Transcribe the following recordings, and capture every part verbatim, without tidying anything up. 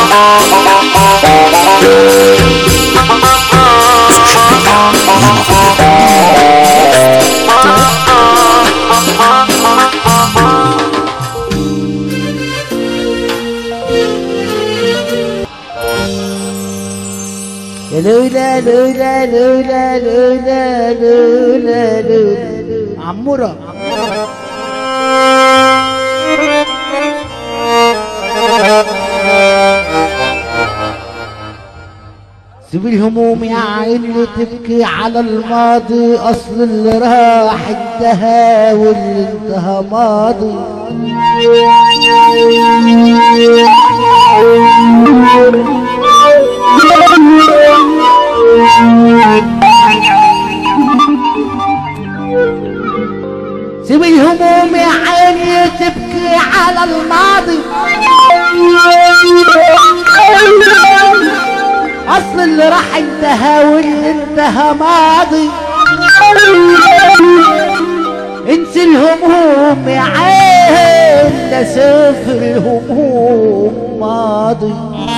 لولا لولا لولا لولا لولا لولا عمورة سيب الهموم يا عيني تبكي على الماضي، اصل اللي راح انتهى واللي انتهى ماضي. سيب الهموم يا عيني تبكي على الماضي، اصل اللي راح انتهى واللي انتهى ماضي. انسي الهموم يا عين، ده سفر الهموم ماضي.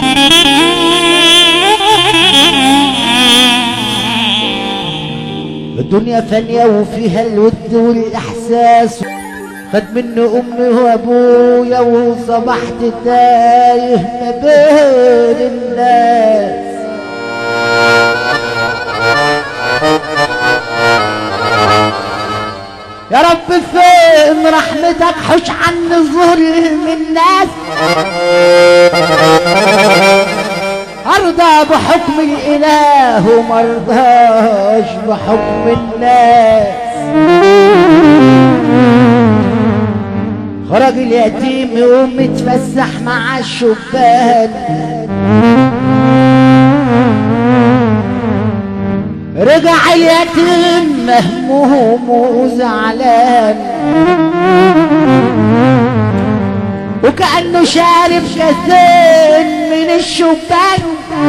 الدنيا فانية وفيها الود والاحساس، خد مني امي وابويا وصبحت تايه ما بين الناس. يا رب فين رحمتك، حوش عني ظلم الناس. ارضى بحكم الاله ومرضاش بحكم الناس. خرج اليتيم يقوم يتفسح مع الشبان، رجع اليتيم مهموم وزعلان، وكأنه شارب كاسين من الشبان.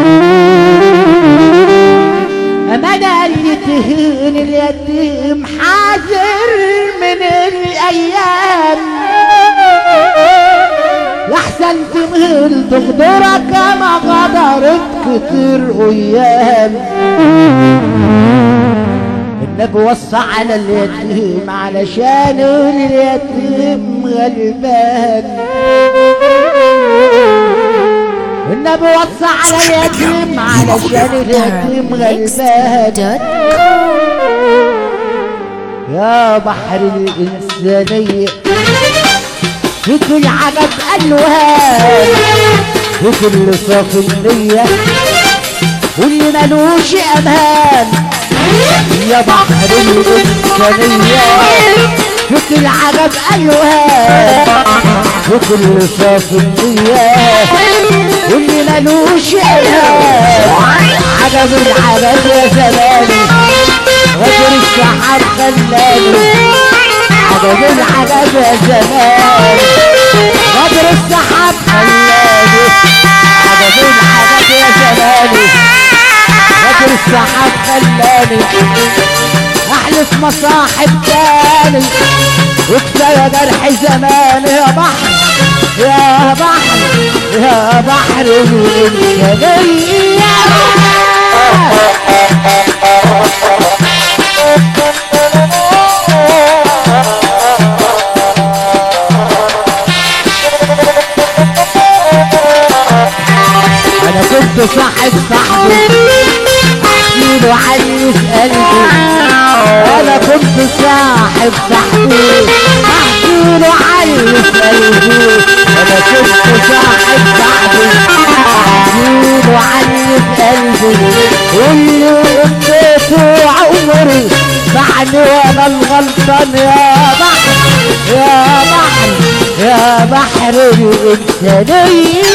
أمانة اللي تهين اليتيم حاذر من الأيام، لحسن تمهل تغدرك ما غدرت كتير أيام. النبي وصى على اليتيم علشان اليتيم غلبان. النبي وصى على اليتيم علشان اليتيم غلبان. يا بحر الإنسانية في كل عجب ألوان، في كل صافي النية واللي ملوش أمان. يا بحر الإنسانية في كل عجب ألوان، في كل صافي النية واللي ملوش أمان. عجب العجب يا زماني غدر السحاب خلاني، عجب العجب يا زمان غدر السحاب خلاني، عجب العجب يا زماني غدر السحاب خلاني. احلف مصاحب تاني وكفايه جرح زماني. يا بحر يا بحر يا بحر الإنسانية. انا كنت صاحب صاحبي احكيله عن قلبي، انا كنت صاحب صاحبي احكيله عن قلبي، انا كنت صاحب صاحبي احكيله عن قلبي. واللي اديته عمري بعد وانا الغلطان. يا بحر يا بحر يا بحر الإنسانية.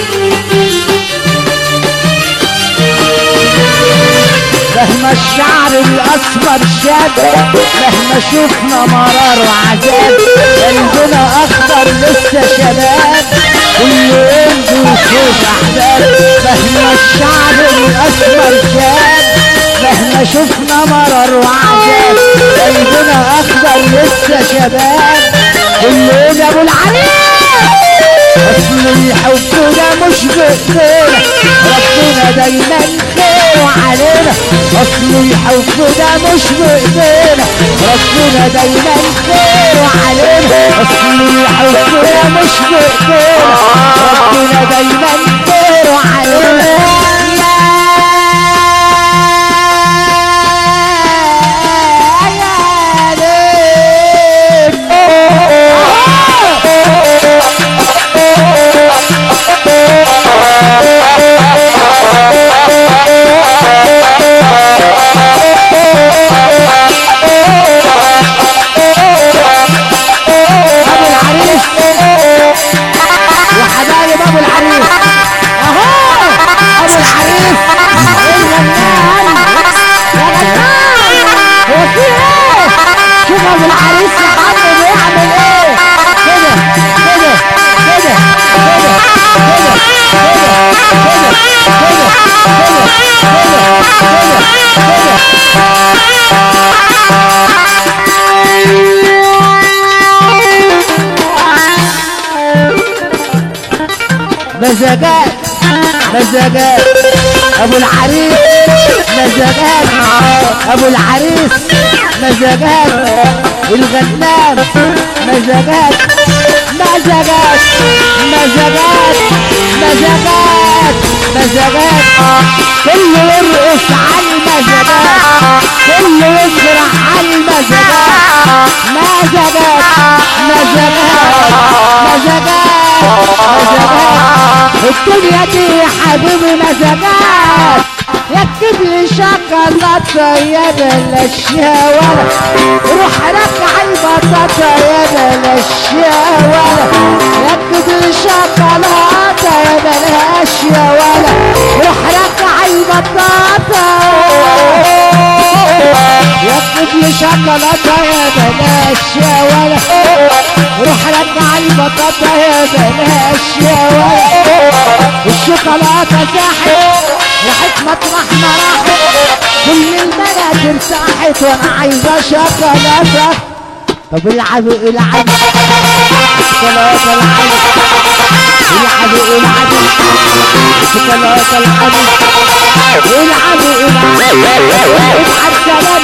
فهم الشعر الاسمر شاب مهما شفنا مرار وعذاب قلبنا اخضر لسه شباب كل يوم بيشوف احباب مهما الشعب الاسمر شاب مهما شفنا مرار وعذاب قلبنا اخضر لسه شباب كل يوم يا ابو العريس اصل الحب ده مش بايدينا ربنا دايما خير علينا اصل الحب ده مش بايدينا ربنا دايما خير علينا اصل الحب ده مش بايدينا ربنا دايما خير علينا مزاجات مزاجات ابو العريس مزاجات ابو العريس مزاجات الغنام مزاجات مزاجات مزاجات مزاجات مزاجات كله يرقص على المزاجات كله يسرح على المزاجات مزاجات مزاجات مزاجات مزاجات الدنيا دي يا حبيبي مزاجات يكتب لي شوكولاتة يا بلاش يا ولد روح ركع البطاطا يا بلاش يا ولد يكتب لي شوكولاتة يا بلاش يا ولد روح ركع البطاطا يكتب لي شوكولاتة يا بلاش يا ولد روح ركع البطاطا يا بلاش يا ولد الشوكولاتة ساحت راحت مطرح ما راحت كل البنات ارتاحت وانا عايزة شوكولاتة طب العبوا العبوا شوكولاتة العبوا العبوا العبوا شوكولاتة العبوا العبوا العبوا العب